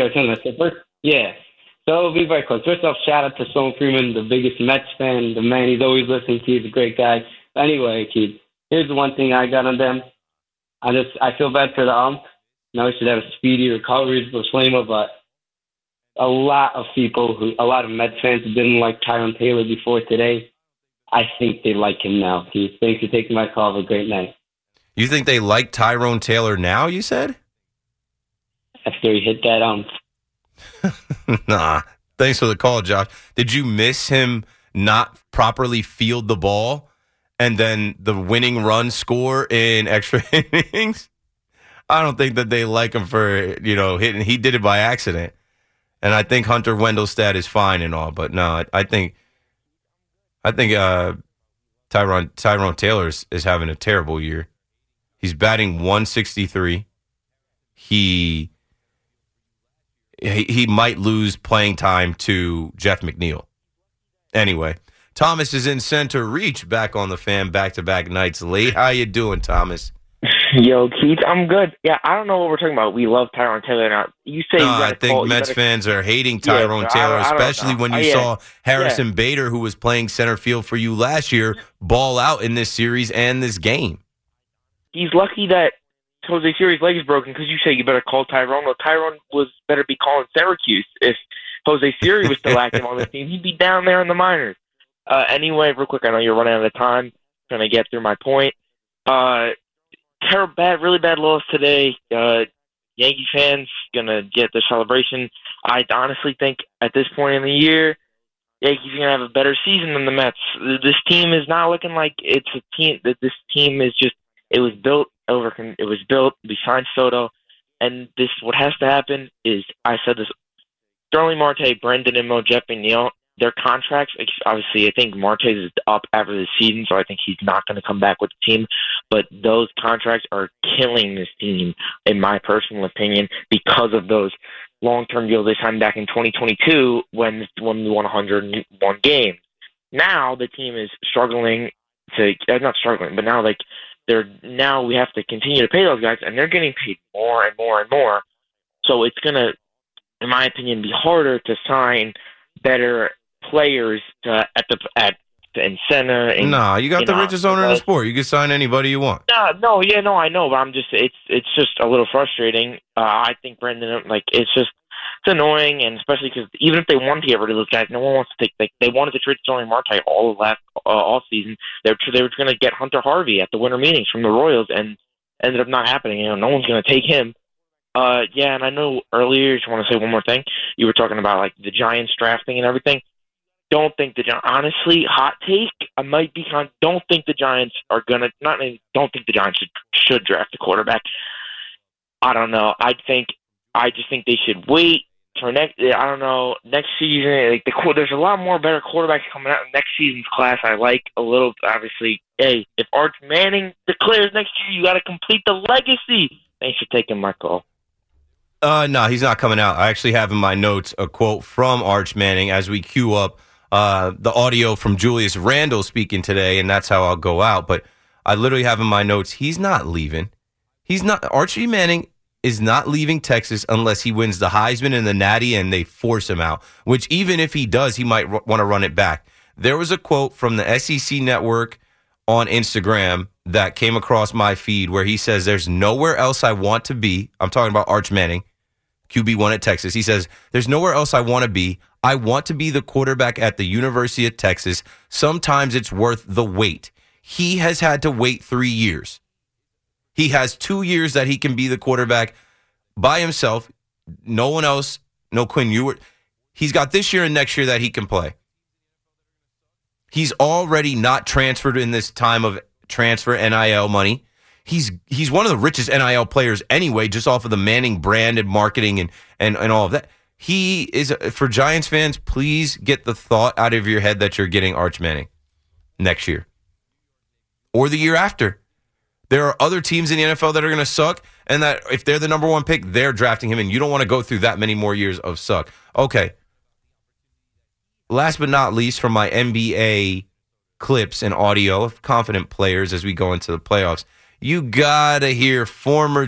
it'll be very close. First off, shout out to Sloan Freeman, the biggest Mets fan, the man he's always listening to. He's a great guy. Anyway, Keith, here's the one thing I got on them. I feel bad for the ump. He should have a speedy recovery for Slema, but a lot of Mets fans who didn't like Tyrone Taylor before today, I think they like him now. Keith, thanks for taking my call. Have a great night. You think they like Tyrone Taylor now, you said? After he hit that ump. Nah. Thanks for the call, Josh. Did you miss him not properly field the ball and then the winning run score in extra innings? I don't think that they like him for, hitting. He did it by accident. And I think Hunter Wendelstedt is fine and all, but no, I think Tyrone Taylor is having a terrible year. He's batting 163. He might lose playing time to Jeff McNeil. Anyway, Thomas is in center reach, back on the Fan, back-to-back nights late. How you doing, Thomas? Yo, Keith, I'm good. Yeah, I don't know what we're talking about. We love Tyrone Taylor now. You say I think Mets fans are hating Tyrone Taylor, especially when you saw Harrison Bader, who was playing center field for you last year, ball out in this series and this game. He's lucky that Jose Siri's leg is broken because you say you better call Tyrone. Well, Tyrone was better be calling Syracuse. If Jose Siri was still active on this team, he'd be down there in the minors. Anyway, real quick, I know you're running out of time. Trying to get through my point. Really bad loss today. Yankee fans gonna get the celebration. I honestly think at this point in the year, Yankees are gonna have a better season than the Mets. This team is not looking like it's a team. This team is just. It was built. We signed Soto, and this. What has to happen is I said this. Sterling Marte, Brendan Nimmo, Jeff McNeil. Their contracts, obviously, I think Marte is up after the season, so I think he's not going to come back with the team. But those contracts are killing this team, in my personal opinion, because of those long-term deals they signed back in 2022 when we won 101 games. Now the team is struggling to not struggling, but now now we have to continue to pay those guys, and they're getting paid more and more and more. So it's going to, in my opinion, be harder to sign better players in center. You got the richest owner in the sport. You can sign anybody you want. I know, but I'm just it's just a little frustrating. I think Brendan, it's annoying, and especially because even if they wanted to get rid of those guys, no one wants to take. They wanted to trade Sterling Marte all of last off season. They were going to get Hunter Harvey at the winter meetings from the Royals, and ended up not happening. No one's going to take him. And I know earlier, I just want to say one more thing. You were talking about the Giants drafting and everything. Don't think honestly, hot take, don't think the Giants are going to, don't think the Giants should draft a quarterback. I don't know. I just think they should wait for next season. There's a lot more better quarterbacks coming out in next season's class. I like a little, obviously, hey, if Arch Manning declares next year, you got to complete the legacy. Thanks for taking my call. No, he's not coming out. I actually have in my notes a quote from Arch Manning as we queue up the audio from Julius Randle speaking today, and that's how I'll go out. But I literally have in my notes, he's not leaving. Archie Manning is not leaving Texas unless he wins the Heisman and the Natty and they force him out, which even if he does, he might want to run it back. There was a quote from the SEC Network on Instagram that came across my feed where he says, there's nowhere else I want to be. I'm talking about Arch Manning, QB1 at Texas. He says, there's nowhere else I want to be. I want to be the quarterback at the University of Texas. Sometimes it's worth the wait. He has had to wait 3 years. He has 2 years that he can be the quarterback by himself. No one else, no Quinn Ewert. He's got this year and next year that he can play. He's already not transferred in this time of transfer NIL money. He's one of the richest NIL players anyway, just off of the Manning brand and marketing and all of that. He is, for Giants fans, please get the thought out of your head that you're getting Arch Manning next year or the year after. There are other teams in the NFL that are going to suck, and that if they're the number one pick, they're drafting him, and you don't want to go through that many more years of suck. Okay. Last but not least, from my NBA clips and audio of confident players as we go into the playoffs, you got to hear former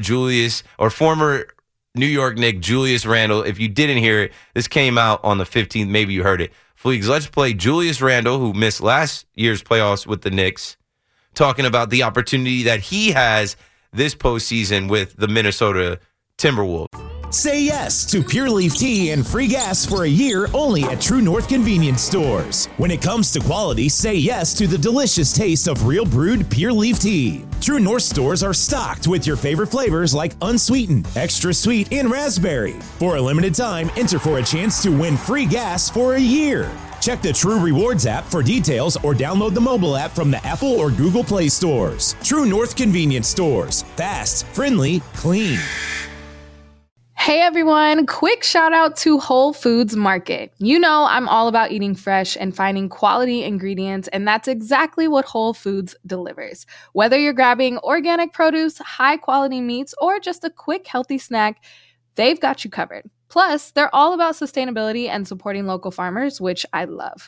New York Knick Julius Randle. If you didn't hear it, this came out on the 15th. Maybe you heard it. Fleegs, let's play Julius Randle, who missed last year's playoffs with the Knicks, talking about the opportunity that he has this postseason with the Minnesota Timberwolves. Say yes to Pure Leaf Tea and free gas for a year only at True North Convenience Stores. When it comes to quality, say yes to the delicious taste of real brewed Pure Leaf Tea. True North stores are stocked with your favorite flavors like unsweetened, extra sweet, and raspberry. For a limited time, enter for a chance to win free gas for a year. Check the True Rewards app for details or download the mobile app from the Apple or Google Play stores. True North Convenience Stores. Fast, friendly, clean. Hey everyone, quick shout out to Whole Foods Market. You know I'm all about eating fresh and finding quality ingredients, and that's exactly what Whole Foods delivers. Whether you're grabbing organic produce, high quality meats, or just a quick healthy snack, they've got you covered. Plus, they're all about sustainability and supporting local farmers, which I love.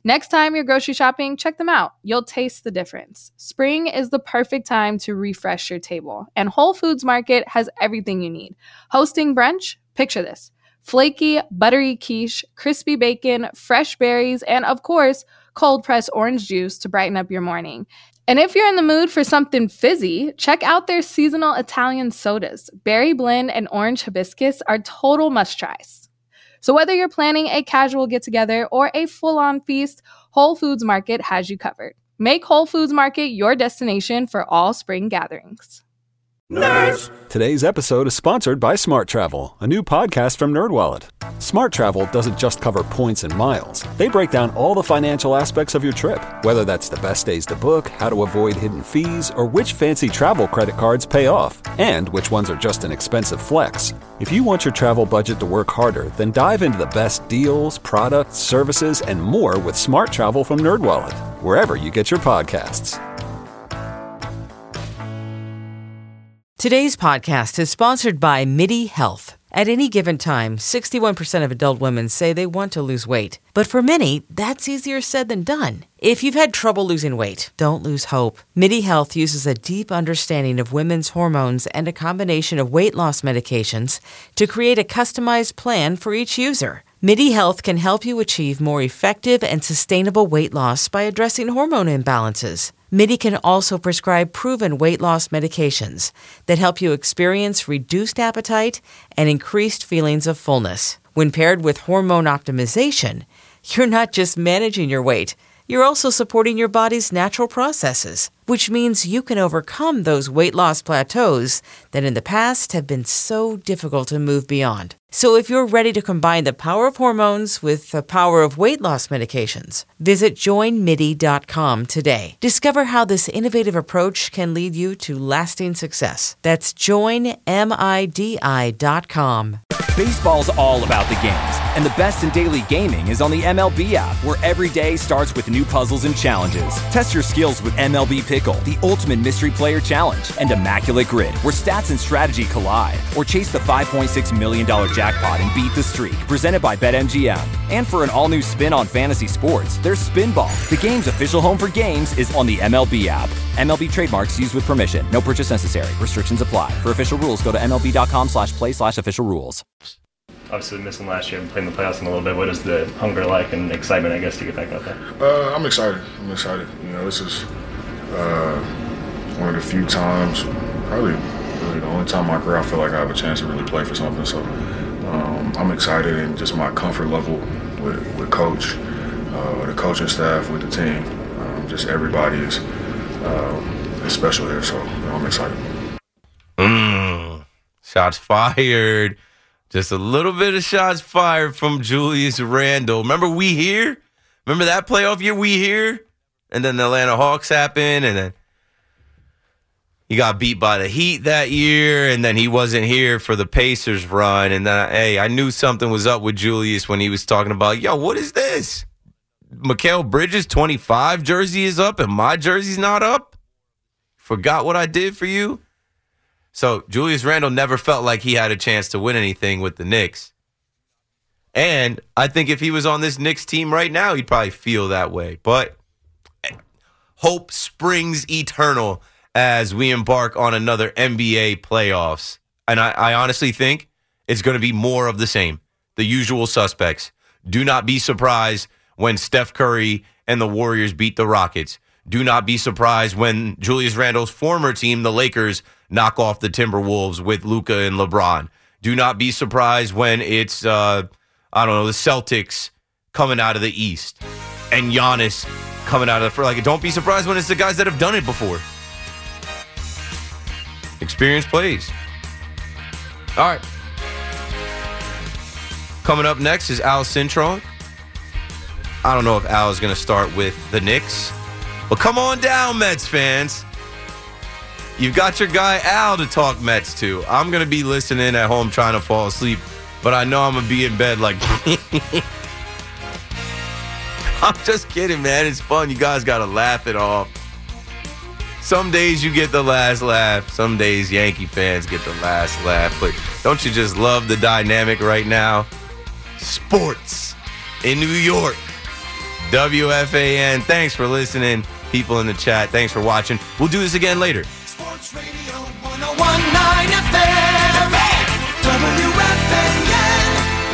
Next time you're grocery shopping, check them out. You'll taste the difference. Spring is the perfect time to refresh your table, and Whole Foods Market has everything you need. Hosting brunch? Picture this. Flaky, buttery quiche, crispy bacon, fresh berries, and of course, cold-pressed orange juice to brighten up your morning. And if you're in the mood for something fizzy, check out their seasonal Italian sodas. Berry blend and orange hibiscus are total must-tries. So whether you're planning a casual get-together or a full-on feast, Whole Foods Market has you covered. Make Whole Foods Market your destination for all spring gatherings. Nerds! Today's episode is sponsored by Smart Travel, a new podcast from NerdWallet. Smart Travel doesn't just cover points and miles. They break down all the financial aspects of your trip, whether that's the best days to book, how to avoid hidden fees, or which fancy travel credit cards pay off, and which ones are just an expensive flex. If you want your travel budget to work harder, then dive into the best deals, products, services, and more with Smart Travel from NerdWallet, wherever you get your podcasts. Today's podcast is sponsored by MIDI Health. At any given time, 61% of adult women say they want to lose weight. But for many, that's easier said than done. If you've had trouble losing weight, don't lose hope. MIDI Health uses a deep understanding of women's hormones and a combination of weight loss medications to create a customized plan for each user. MIDI Health can help you achieve more effective and sustainable weight loss by addressing hormone imbalances. MIDI can also prescribe proven weight loss medications that help you experience reduced appetite and increased feelings of fullness. When paired with hormone optimization, you're not just managing your weight, you're also supporting your body's natural processes, which means you can overcome those weight loss plateaus that in the past have been so difficult to move beyond. So if you're ready to combine the power of hormones with the power of weight loss medications, visit joinmidi.com today. Discover how this innovative approach can lead you to lasting success. That's joinmidi.com. Baseball's all about the games, and the best in daily gaming is on the MLB app, where every day starts with new puzzles and challenges. Test your skills with MLB Pickle, the ultimate mystery player challenge, and Immaculate Grid, where stats and strategy collide. Or chase the $5.6 million jackpot and beat the streak, presented by BetMGM. And for an all-new spin on fantasy sports, there's Spinball. The game's official home for games is on the MLB app. MLB trademarks used with permission. No purchase necessary. Restrictions apply. For official rules, go to MLB.com/play/official rules. Obviously missing last year and playing the playoffs in a little bit. What is the hunger like and excitement, I guess, to get back out there? I'm excited. You know, this is one of the few times, probably really the only time in my career I feel like I have a chance to really play for something. So I'm excited, and just my comfort level with Coach, the coaching staff, with the team, just everybody is special here. So I'm excited. Shots fired. Just a little bit of shots fired from Julius Randle. Remember We Here? Remember that playoff year, We Here? And then the Atlanta Hawks happened, and then he got beat by the Heat that year, and then he wasn't here for the Pacers run. And then, I knew something was up with Julius when he was talking about, yo, what is this? Mikal Bridges' 25 jersey is up, and my jersey's not up? Forgot what I did for you? So Julius Randle never felt like he had a chance to win anything with the Knicks. And I think if he was on this Knicks team right now, he'd probably feel that way. But hope springs eternal as we embark on another NBA playoffs. And I honestly think it's going to be more of the same. The usual suspects. Do not be surprised when Steph Curry and the Warriors beat the Rockets. Do not be surprised when Julius Randle's former team, the Lakers, knock off the Timberwolves with Luka and LeBron. Do not be surprised when it's, the Celtics coming out of the East and Giannis coming out of the... don't be surprised when it's the guys that have done it before. Experience plays. All right. Coming up next is Al Cintron. I don't know if Al is going to start with the Knicks, but come on down, Mets fans. You've got your guy Al to talk Mets to. I'm going to be listening at home trying to fall asleep, but I know I'm going to be in bed like... I'm just kidding, man. It's fun. You guys got to laugh it off. Some days you get the last laugh. Some days Yankee fans get the last laugh. But don't you just love the dynamic right now? Sports in New York. WFAN. Thanks for listening. People in the chat, thanks for watching. We'll do this again later. Sports Radio 101.9 FM. WFAN,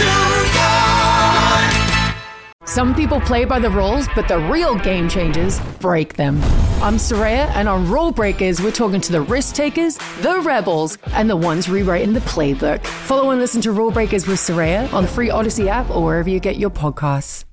New York. Some people play by the rules, but the real game changers break them. I'm Soraya, and on Rule Breakers, we're talking to the risk takers, the rebels, and the ones rewriting the playbook. Follow and listen to Rule Breakers with Soraya on the free Odyssey app or wherever you get your podcasts.